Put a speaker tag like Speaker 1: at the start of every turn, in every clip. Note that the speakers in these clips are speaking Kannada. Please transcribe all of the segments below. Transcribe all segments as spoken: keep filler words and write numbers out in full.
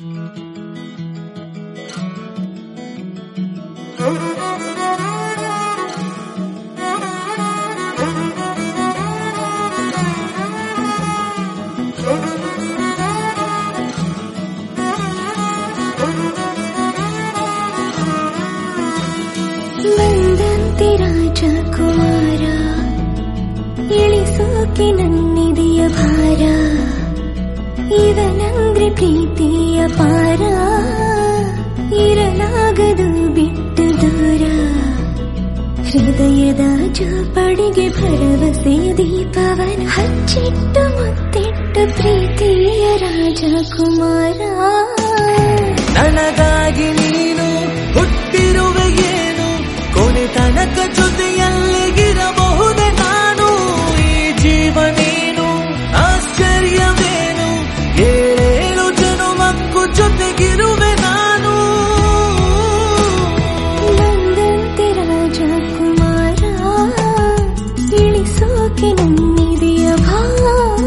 Speaker 1: ಬಂದಂತೆ ರಾಜಕುಮಾರ ಇಳಿಸೋಕೆ ನನ್ನಿದೆಯ ಭಾರ ಇವನಂದ್ರೆ ಪ್ರೀತಿಯ ಪಾರ ಇರಲಾಗದು ಬಿಟ್ಟು ದೂರ ಹೃದಯದ ಜೋಪಡಿಗೆ ಭರವಸೆಯ ದೀಪವನ ಹಚ್ಚಿಟ್ಟು ಮುತ್ತಿಟ್ಟು ಪ್ರೀತಿಯ ರಾಜಕುಮಾರ
Speaker 2: ನನಗಾಗಿ ನೀನು ಹುಟ್ಟಿರುವೆ ಏನು ಕೊನೆ ತನಕ ಜೊತೆಯಲ್ಲಿಗಿರಬಹುದೇ ನಾನು ಈ ಜೀವನೇನು ಆಶ್ಚರ್ಯವೇನು ಏಳೇಳು ಜನುಮಕ್ಕೂ ಜೊತೆಗಿರುವೆ ನಾನು
Speaker 1: ಬಂದಂತೆ ರಾಜಕುಮಾರ ಇಳಿಸೋಕೆ ನನ್ನಿದೆಯ ಭಾರ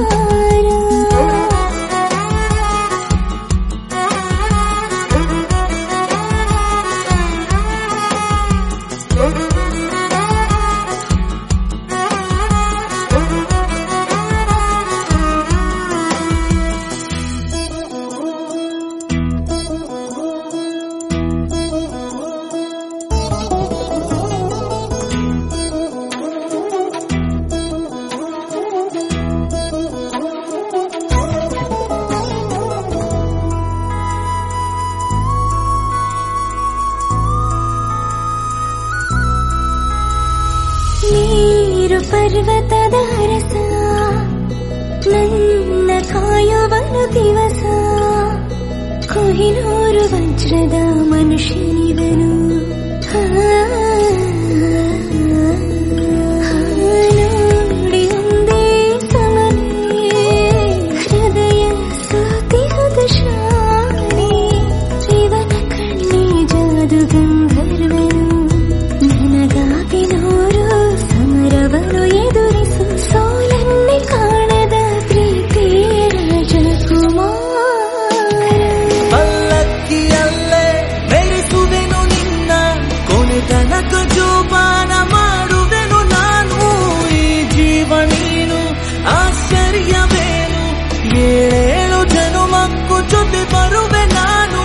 Speaker 1: ನೀರು ಪರ್ವತದ ರಸ ನನ್ನ ಕಾಯುವನು ದಿವಸ ಕೊಹಿನೂರು ವಜ್ರದ ಮನುಷ್ಯನಿವನು ನೋಡಿ ಒಂದೇ ಸಮನೆ ಹೃದಯ ಸೋತಿಹದ ಶಾನೆ ಇವನ ಕಣ್ಣಿ ಜಾದು ಗಂಧರ್ವನು ನನಗಾಗಿ ನೂರು ಸಮರವನ್ನು ಎದುರಿಸು ಸೋಲನ್ನೇ ಕಾಣದ ಪ್ರೀತಿಯ ರಾಜಕುಮಾರ
Speaker 2: ಪಲ್ಲಕ್ಕಿಯಲ್ಲೇ ಬೆಳೆಸುವೆನು ನಿನ್ನ ಕೊನೆ ತನಕ ಜೋಪಾನ ಮಾಡುವೆನು ನಾನು ಈ ಜೀವ ನೀನು ಆಶ್ಚರ್ಯವೇನು ಏಳೇಳು ಜನುಮಕ್ಕೂ ಜೊತೆ ಬರುವೆ ನಾನು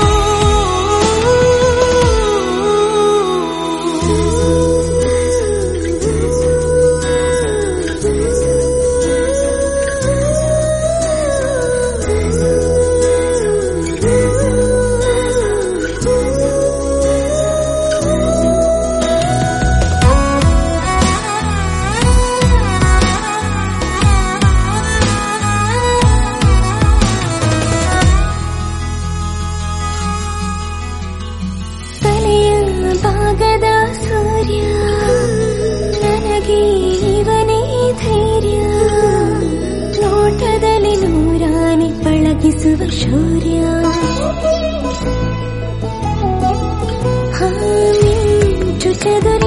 Speaker 1: ಭಾಗದ ಸೂರ್ಯ ನನಗೆ ಇವನೇ ಧೈರ್ಯ ನೋಟದಲ್ಲಿ ನೂರಾನೆ ಪಳಗಿಸುವ ಶೌರ್ಯ ಮಿಂಚು ಚದುರ